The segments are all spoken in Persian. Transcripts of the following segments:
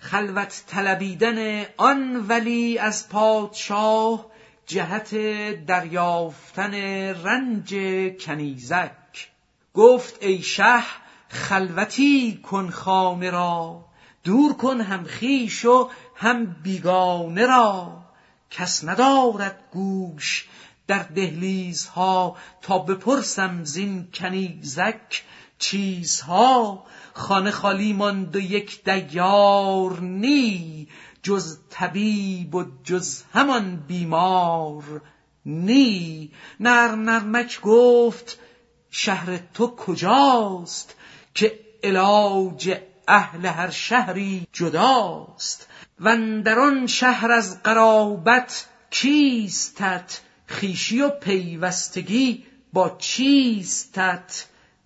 خلوت طلبیدن آن ولی از پادشاه جهت دریافتن رنج کنیزک. گفت ای شه خلوتی کن خانه را، دور کن هم خویش و هم بیگانه را. کس ندارد گوش در دهلیزها، تا بپرسم زین کنیزک چیزها. خانه خالی ماند و یک دیار نی، جز طبیب و جز همان بیمار نی. نرمک گفت شهر تو کجاست، که علاج اهل هر شهری جداست. واندران شهر از قرابت کیستت، خویشی و پیوستگی با چیستت.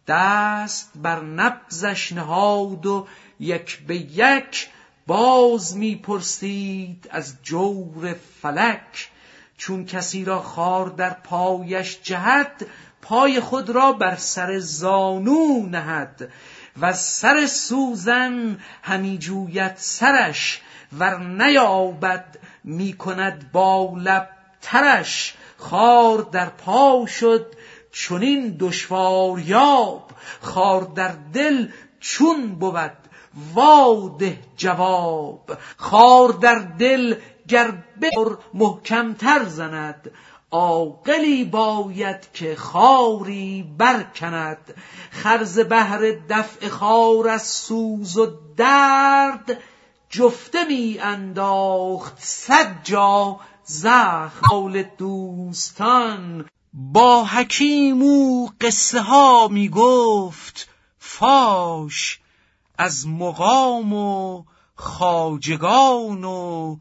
دست بر نبضش نهاد و یک به یک، باز می پرسید از جور فلک. چون کسی را خار در پایش جهد، پای خود را بر سر زانو نهد. و سر سوزن همی جوید سرش، ور نیابد می کند با لب ترش. خار در پا شد چنین دشوار یاب، خار در دل چون بود واده جواب. خار در دل گر بر محکم تر زند، عاقلی باید که خاری برکند. خرز بهر دفع خار از سوز و درد، جفته می انداخت 100 جا زخم. حال دوستان با حکیم او قصه ها می گفت فاش، از مقام و خواجگان و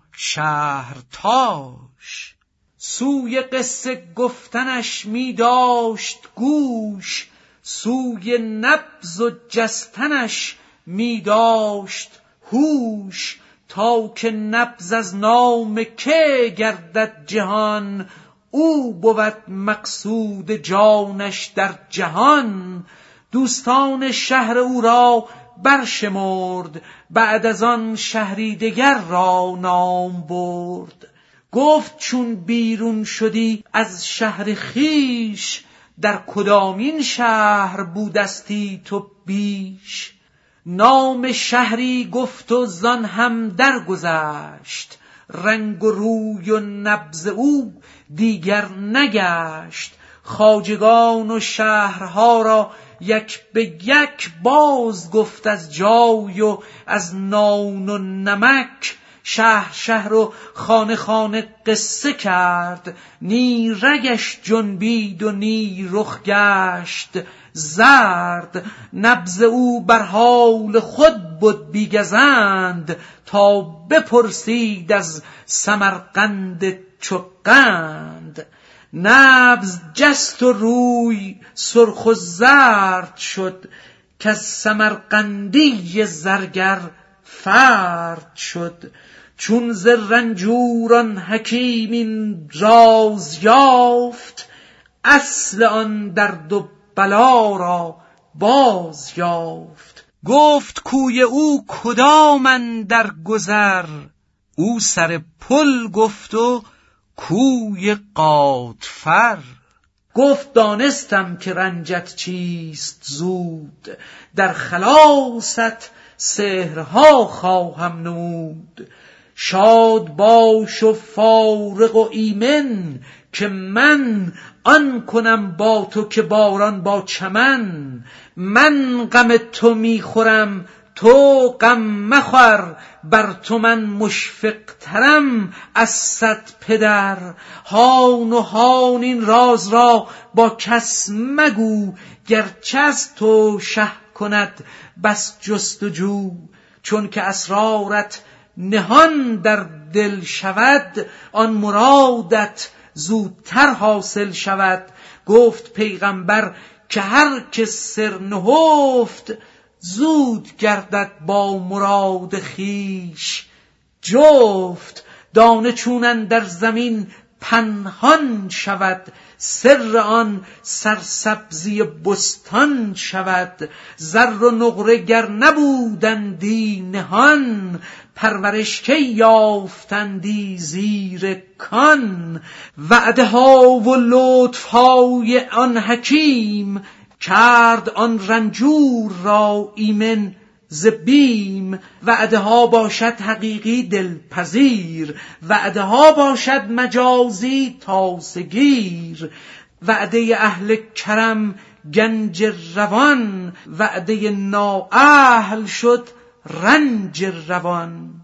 شهرتاش. سوی قصه گفتنش می داشت گوش، سوی نبض و جستنش می داشت هوش. تا که نبض از نام که گردد جهان، او بود مقصود جانش در جهان. دوستان شهر او را برشمرد، بعد از آن شهری دگر را نام برد. گفت چون بیرون شدی از شهر خویش، در کدامین شهر بودستی تو بیش؟ نام شهری گفت و زان هم درگذشت، رنگ و روی و نبض او دیگر نگشت. خواجگان و شهرها را یک به یک باز گفت از جای و از نان و نمک. شهر و خانه خانه قصه کرد، نی رگش جنبید و نی رخ گشت زرد. نبض او بر حال خود بود بیگزند، تا بپرسید از سمرقند چو قند. نبض جست و روی سرخ و زرد شد، که از سمرقندی زرگر فرد شد. چون ز رنجوران حکیم این راز یافت، اصل آن درد و بلا را باز یافت. گفت کوی او کدام اندر گذر، او سر پل گفت و کوی غاتفر. گفت دانستم که رنجت چیست زود، در خلاصت سحرها خواهم نمود. شاد باش و فارغ و ایمن، که من آن کنم با تو که باران با چمن. من غم تو میخورم تو غم مخور، بر تو من مشفق ترم از 100 پدر. هان و هان این راز را با کس مگو، گرچه از تو شه کند بس جستجو. چون که اسرارت نهان در دل شود، آن مرادت زودتر حاصل شود. گفت پیغمبر که هر که سر نهفت، زود گردد با مراد خویش جفت. دانه چون اندر زمین پنهان شود، سر آن سرسبزی بستان شود. زر و نقره گر نبودندی نهان، پرورش کی یافتندی زیر کان. وعده ها و لطف های آن حکیم، کرد آن رنجور را ایمن ز بیم. وعده ها باشد حقیقی دلپذیر، وعده ها باشد مجازی تاسگیر. وعده اهل کرم گنج روان، وعده نااهل شد رنج روان.